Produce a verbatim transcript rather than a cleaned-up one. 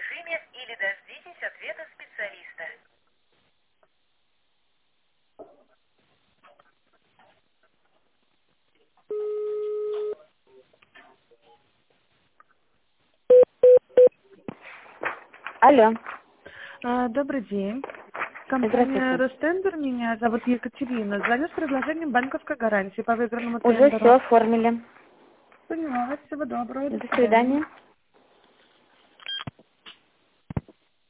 режиме или дождитесь ответа специалиста. Алло. А, Добрый день. Компания Здравствуйте. Ростендер, меня зовут Екатерина. Звоню с предложением банковской гарантии по выигранному Уже все тендеру. оформили. Поняла, всего доброго, до До свидания. свидания.